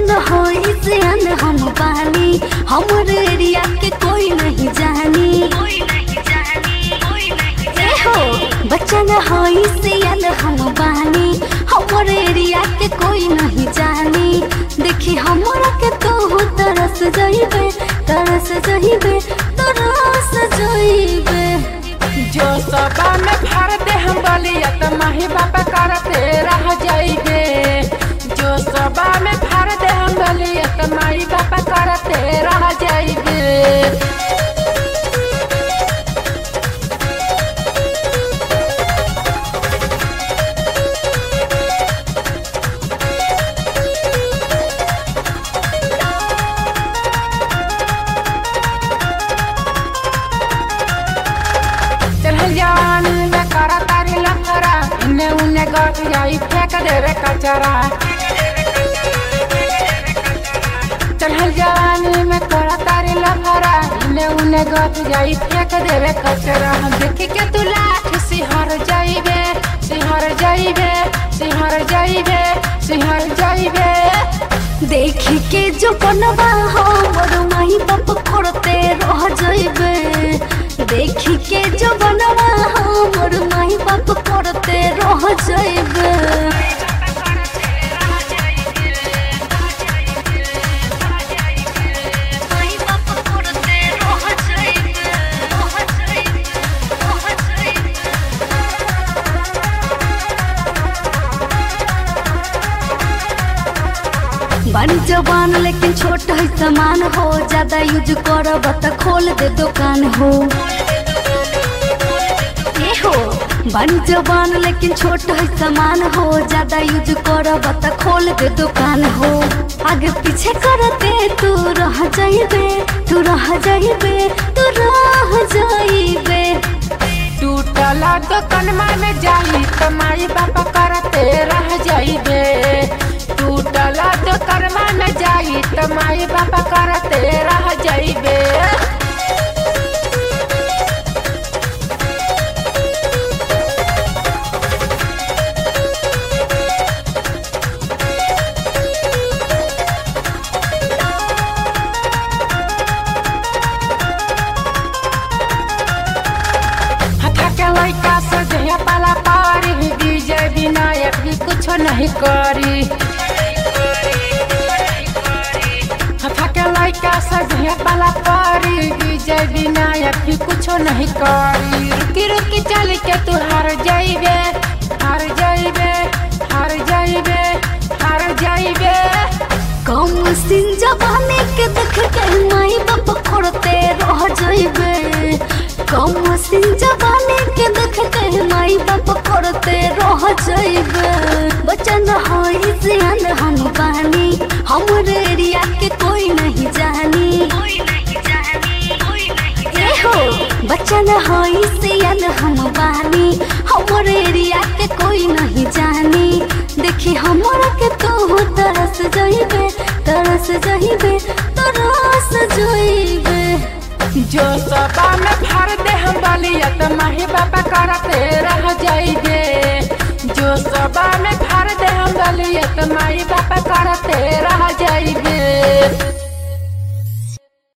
बचन हो इसे हम पानी हमारे एरिया के कोई नहीं जानी हो बचन हो इसे हम पानी हमारे एरिया के कोई नहीं जानी देखी हमारा के तो तरस जाइबे तरस जाइबे जो सबा में भर दे हम बलिया त माही बाबा करते रह जाइबे जो सबा में भर दे हम बलिया त माही बाबा करते रह जाइबे जवान में करा तारी लफरा इन्हें उन्हें गट जाई फेंक देवे कचरा चढ़ल जवान में करा तारी लफरा इन्हें उन्हें गट जाई फेंक देवे कचरा देखी के तू लाठ सिहर जाइबे सिहर जाइबे सिहर जाइबे सिहर जाइबे देखी के जो बनवा हो मोर माई बाप करते रह जाइबे देखी के जो बनवा हो मोर माई बाप करते रह जाइबे बड़ी जवान लेकिन छोट है सामान हो ज्यादा यूज करब त खोल दे दुकान हो बड़ी जवान लेकिन छोट है सामान हो ज्यादा यूज करब त खोल दे दुकान हो आगे पीछे करते तू रह जाइबे तू रह जाइबे तू रह जाइबे टूटला दुकान में जाई त माई बाबा करते रह जाइबे टूटला दुकान में जाई त माई बाबा करते रह जाइबे लड़का से पाला पारी विजय विनायक भी कुछ नहीं करी के लड़का से पाला पारी विजय विनायक भी कुछ नहीं करी रुकी रुकी चल के तू हार जाइबे हार जाइबे हार जाइबे हार जाइबे कम सिन जवानी के देख के माई बाप करते रह जाइबे कम सिन जवानी के देख के माई बाप करते रह जाइबे बचन हो इसे हम पानी हमारे एरिया के कोई नहीं जानी हो बचन हो इसे हम पानी हमारे एरिया के कोई नहीं जानी देखी हमारा के तो तरस जाइबे तरस जाइबे तरस जाइबे जो सबा में भर दे हम बलिया त माही बाबा करते रह जाइबे जो सबा में भर दे हम बलिया त माही बाबा